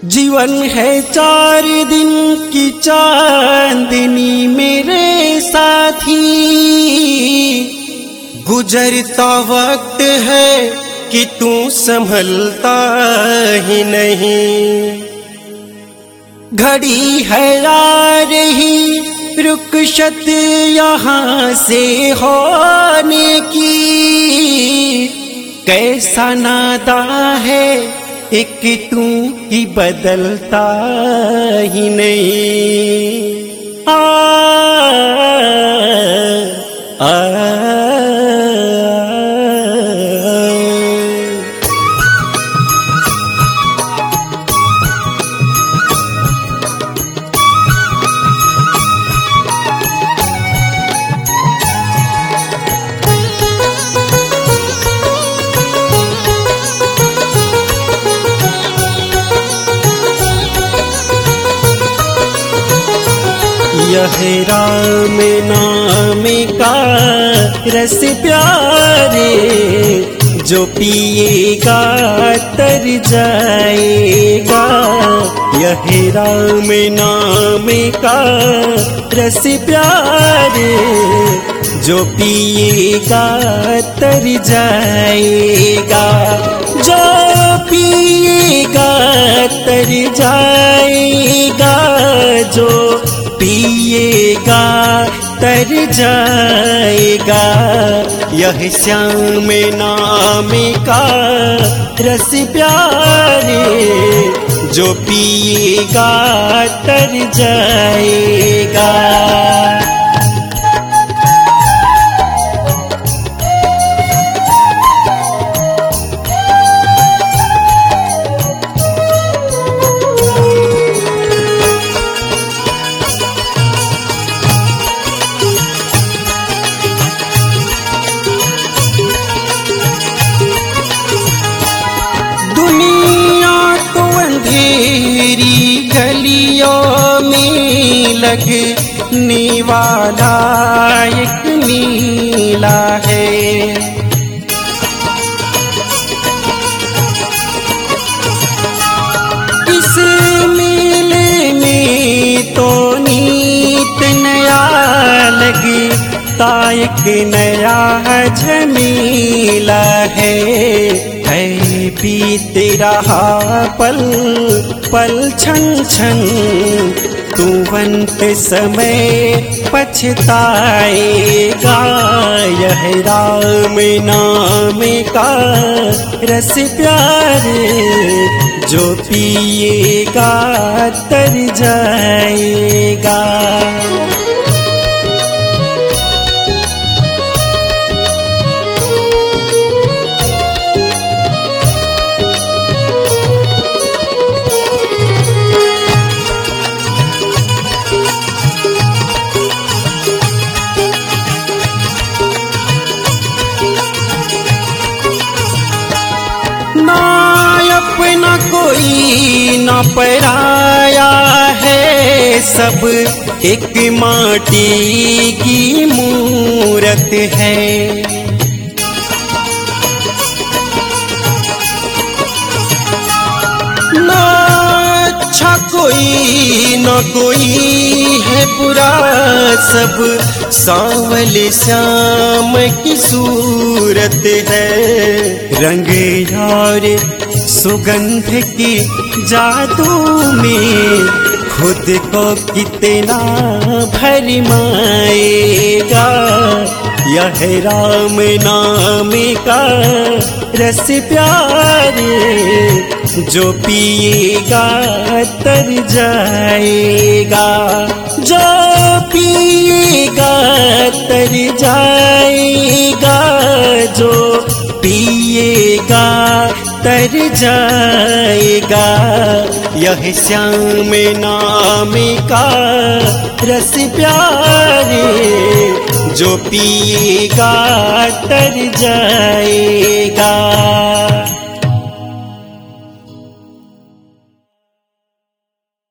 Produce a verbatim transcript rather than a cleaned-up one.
जीवन है चार दिन की चांदनी मेरे साथी, गुजरता वक्त है कि तू संभलता ही नहीं। घड़ी है आ रही रुखसत यहाँ से होने की, कैसा नादा है एक तू ही बदलता ही नहीं। आ, आ, आ यह राम नाम का रस प्यारे, जो पिएगा तर जाएगा। यह राम नाम का रस प्यारे, जो पिएगा तर जाएगा। जो पिएगा तर जाएगा, जो पिएगा तर जाएगा। यह श्याम नाम का रस प्यारे, जो पिएगा तर जाएगा। गलियों में लगने वाला एक नीला है, इस मेले में तो नीत नया लगता एक नया झमेला है। है बीत रहा पल पल छन छन, तुरंत समय पछताएगा। यह राम नाम का रस प्यारे, जो पिएगा तर जाएगा। अपना कोई न पराया है, सब एक माटी की मूरत है। न अच्छा कोई न कोई है बुरा, सब सांवले श्याम की सूरत है। रंग और सुगंध की जादू में खुद को कितना भरमाएगा। यह राम नाम का रस प्यारे, जो पिएगा तर जाएगा। जो पिएगा तर जाएगा, जो पिएगा तर जाएगा। यह श्याम नाम का रस प्यारे, जो पिएगा तर जाएगा।